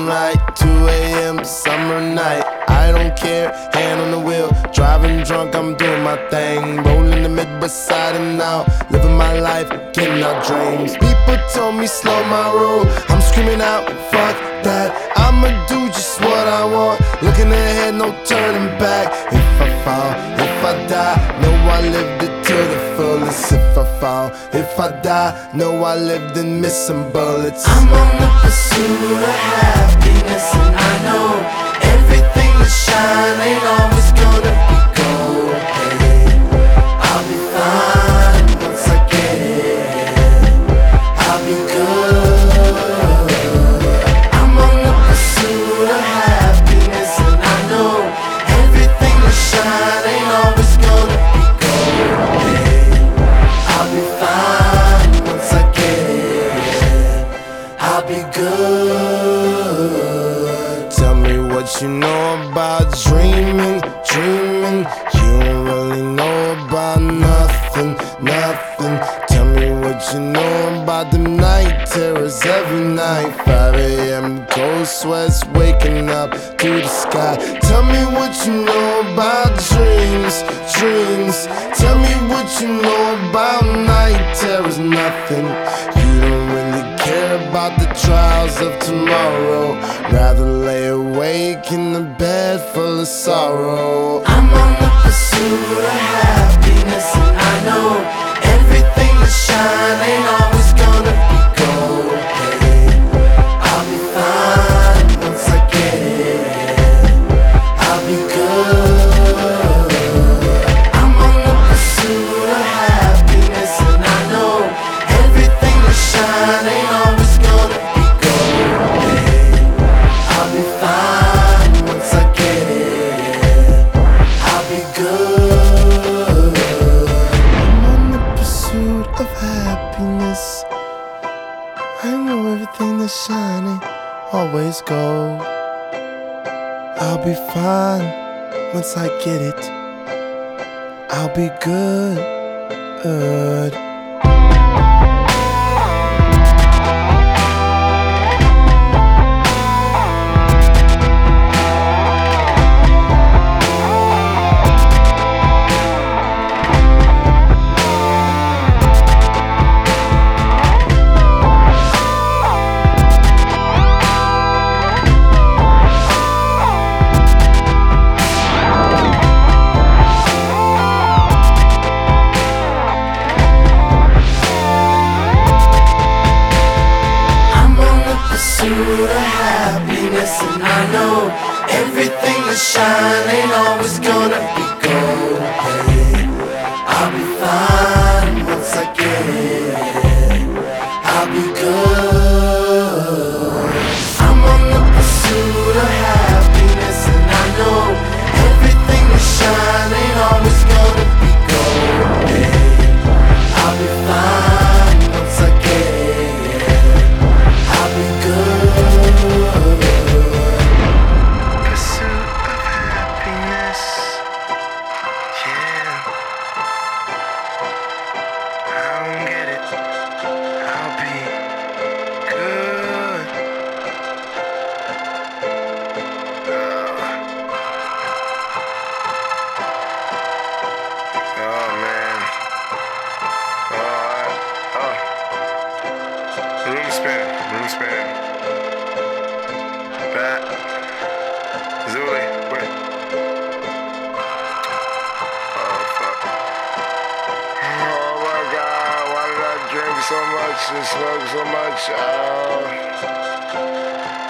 right, 2 a.m. summer night. I don't care, hand on the wheel, driving drunk, I'm doing my thing. Rolling the Midwest side and out, living my life, getting our dreams. People told me slow my roll, I'm screaming out, fuck that. I'ma do just what I want, looking ahead, no turning back. If I fall, if I die, know I lived it to the fullest. If I fall, if I die, know I lived and missed some bullets. I'm on the pursuit of happiness, and I know everything that shine ain't always gonna be gold. Hey, I'll be fine once I get it. I'll be good. I'm on the pursuit of happiness, and I know everything that shine ain't always gonna be gold. Hey, I'll be fine once I get it. I'll be good. Tell me what you know about dreaming, dreaming. You don't really know about nothing, nothing. Tell me what you know about them night terrors every night. 5 a.m. cold sweats waking up to the sky. Tell me what you know about dreams, dreams. Tell me what you know about night terrors, nothing. You don't really care about the trials of tomorrow, rather lay awake in the bed full of sorrow. I'm on the pursuit of happiness, and I know everything that shine ain't always gonna be gold. Hey, I'll be fine once I get it. I'll be good. I'm on the pursuit of happiness, and I know everything that shine ain't always gonna be gold. Hey, I'll be fine once I get it. I'll be good. I'm on the pursuit of happiness. I know everything that's shining always gold. I'll be fine once I get it. I'll be good. Pursuit of happiness, and I know everything that shine ain't always gonna be gold. Hey, I'll be fine once I get it. I'll be good. I'm on the pursuit of happiness, and I know everything that shine ain't always gonna be gold. Hey, I'll be fine once I get it. I'll be good. Pursuit of happiness, yeah. I don't get it. I'll be good. Oh man. Room spinning. Bat. Zuli, wait. Oh, fuck. Oh my God, why did I drink so much and smoke so much?